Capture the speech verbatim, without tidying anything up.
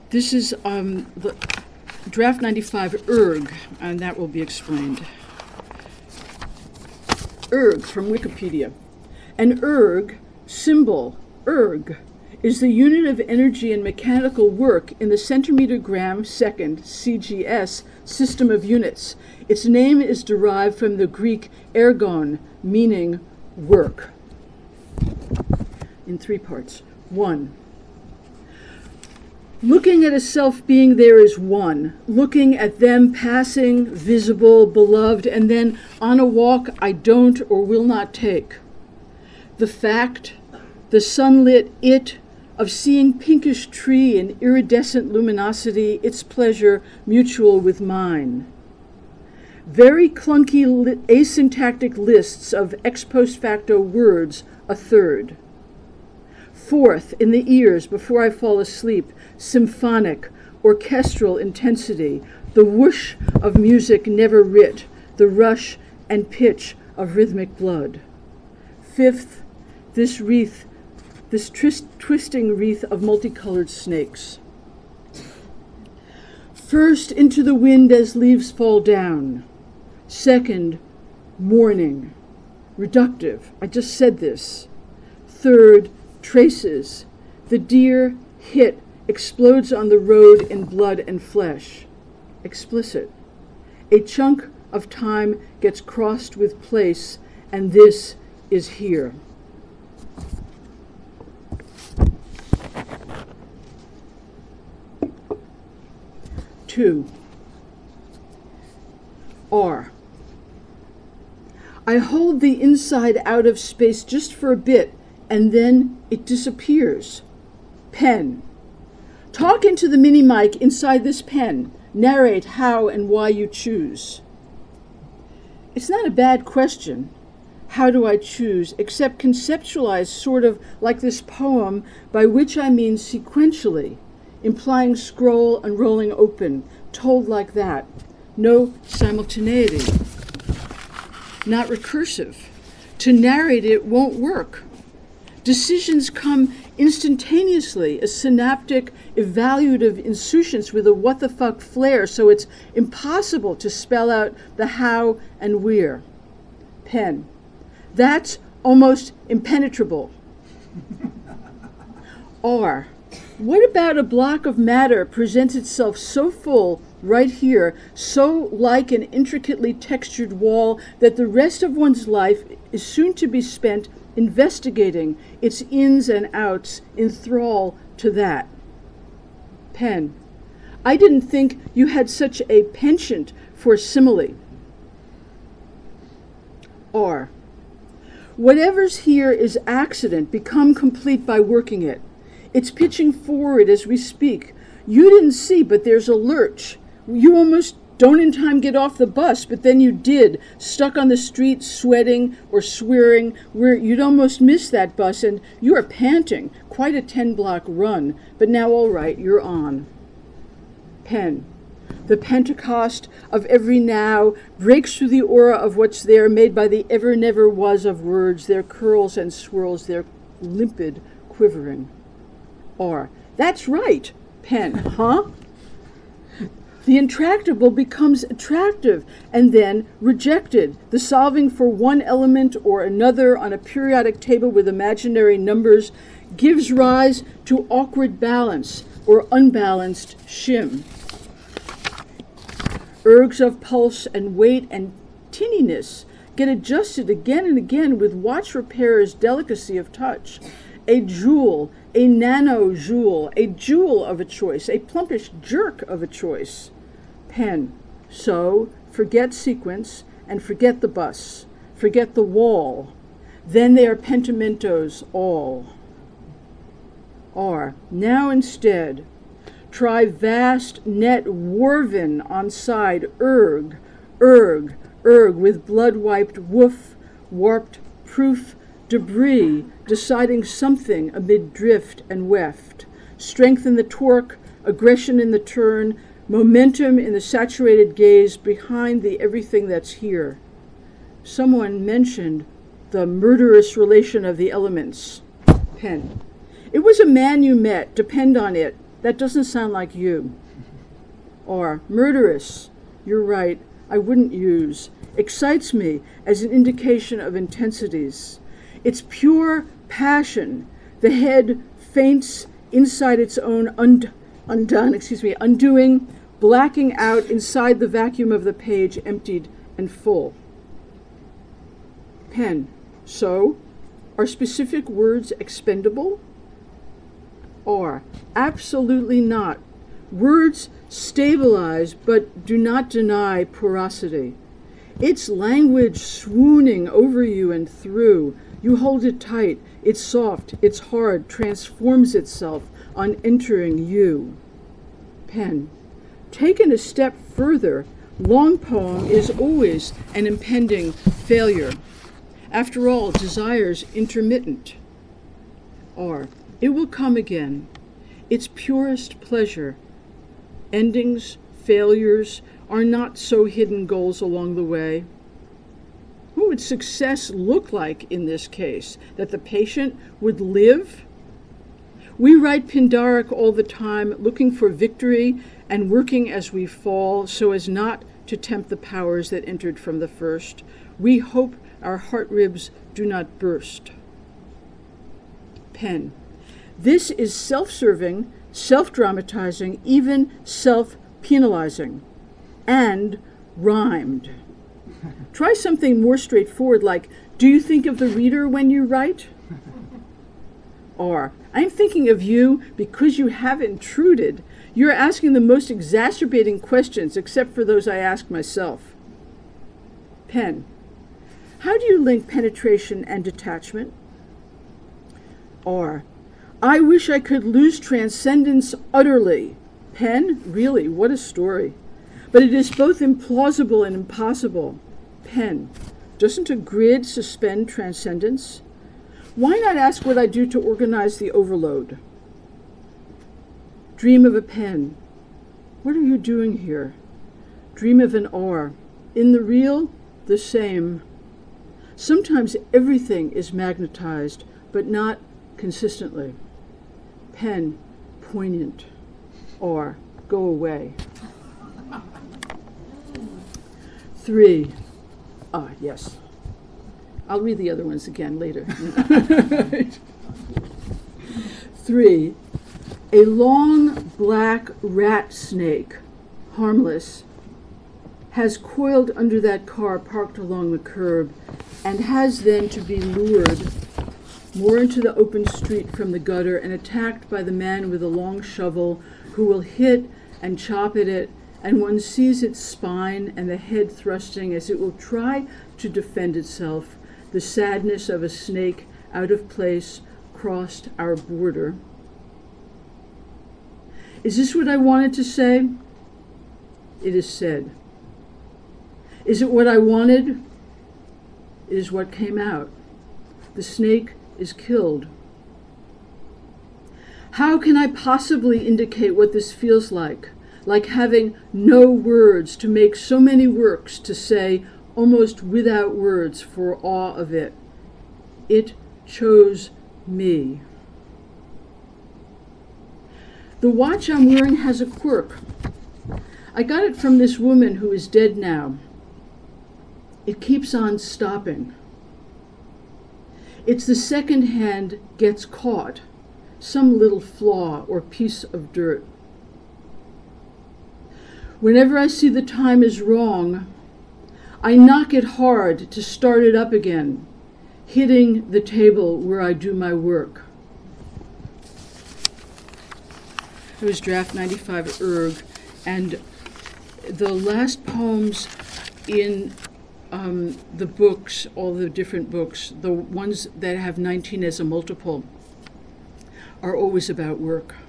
This is um, the draft ninety-five erg, and that will be explained. Erg from Wikipedia. An erg, symbol, erg, is the unit of energy and mechanical work in the centimeter gram second, C G S, system of units. Its name is derived from the Greek ergon, meaning work. In three parts. One, looking at a self being there is one, looking at them passing, visible, beloved, and then on a walk I don't or will not take. The fact, the sunlit it, of seeing pinkish tree in iridescent luminosity, its pleasure mutual with mine. Very clunky li- asyntactic lists of ex post facto words, a third. Fourth, in the ears before I fall asleep, symphonic, orchestral intensity, the whoosh of music never writ, the rush and pitch of rhythmic blood. Fifth, this wreath this twist, twisting wreath of multicolored snakes. First, into the wind as leaves fall down. Second, mourning, reductive, I just said this. Third, traces. The deer hit explodes on the road in blood and flesh. Explicit. A chunk of time gets crossed with place, and this is here. Two. R. I hold the inside out of space just for a bit, and then it disappears. Pen. Talk into the mini mic inside this pen. Narrate how and why you choose. It's not a bad question. How do I choose, except conceptualize sort of like this poem, by which I mean sequentially, implying scroll and rolling open, told like that. No simultaneity. Not recursive. To narrate it won't work. Decisions come instantaneously, a synaptic, evaluative insouciance with a what the fuck flair, so it's impossible to spell out the how and where. Pen. That's almost impenetrable. R. What about a block of matter presents itself so full right here, so like an intricately textured wall, that the rest of one's life is soon to be spent investigating its ins and outs in thrall to that? Pen. I didn't think you had such a penchant for simile. R. Whatever's here is accident, become complete by working it. It's pitching forward as we speak. You didn't see, but there's a lurch. You almost don't in time get off the bus, but then you did, stuck on the street, sweating or swearing, where you'd almost miss that bus, and you are panting. Quite a ten-block run, but now all right, you're on. Pen. The Pentecost of every now breaks through the aura of what's there, made by the ever-never-was of words, their curls and swirls, their limpid quivering. R. That's right. Pen. Huh? The intractable becomes attractive and then rejected. The solving for one element or another on a periodic table with imaginary numbers gives rise to awkward balance or unbalanced shim. Ergs of pulse and weight and tinniness get adjusted again and again with watch repairer's delicacy of touch. A jewel, a nano jewel, a jewel of a choice, a plumpish jerk of a choice. Pen. So, forget sequence and forget the bus. Forget the wall. Then they are pentamentos all. R. Now instead, try vast net woven on side erg, erg, erg with blood-wiped woof, warped proof, debris, deciding something amid drift and weft. Strength in the torque, aggression in the turn, momentum in the saturated gaze behind the everything that's here. Someone mentioned the murderous relation of the elements. Pen. It was a man you met, depend on it. that doesn't sound like you. Or murderous, you're right, I wouldn't use. Excites me as an indication of intensities. It's pure passion. The head faints inside its own und- undone, excuse me, undoing, blacking out inside the vacuum of the page, emptied and full. Pen. So, are specific words expendable? Or, absolutely not. Words stabilize but do not deny porosity. It's language swooning over you and through. You hold it tight. It's soft. It's hard. Transforms itself on entering you. Pen. Taken a step further, long poem is always an impending failure. After all, desire's intermittent. Or, it will come again. Its purest pleasure. Endings, failures, are not so hidden goals along the way. What would success look like in this case? That the patient would live? We write Pindaric all the time, looking for victory and working as we fall so as not to tempt the powers that entered from the first. We hope our heart ribs do not burst. Pen. This is self-serving, self-dramatizing, even self-penalizing, and rhymed. Try something more straightforward like, do you think of the reader when you write? Or, I'm thinking of you because you have intruded. You're asking the most exacerbating questions, except for those I ask myself. Pen. How do you link penetration and detachment? Or, I wish I could lose transcendence utterly. Pen, really, what a story. But it is both implausible and impossible. Pen, doesn't a grid suspend transcendence? Why not ask what I do to organize the overload? Dream of a pen. What are you doing here? Dream of an R. In the real, the same. Sometimes everything is magnetized, but not consistently. Pen, poignant. Or, go away. Three. Ah, yes. I'll read the other ones again later. Three. A long black rat snake, harmless, has coiled under that car parked along the curb and has then to be lured more into the open street from the gutter and attacked by the man with a long shovel who will hit and chop at it, and one sees its spine and the head thrusting as it will try to defend itself. The sadness of a snake out of place crossed our border. Is this what I wanted to say? It is said. Is it what I wanted? It is what came out. The snake is killed. How can I possibly indicate what this feels like? Like having no words to make so many works to say, almost without words, for awe of it. It chose me. The watch I'm wearing has a quirk. I got it from this woman who is dead now. It keeps on stopping. It's the second hand gets caught, some little flaw or piece of dirt. Whenever I see the time is wrong, I knock it hard to start it up again, hitting the table where I do my work. It was draft ninety-five erg, and the last poems in um, the books, all the different books, the ones that have nineteen as a multiple, are always about work.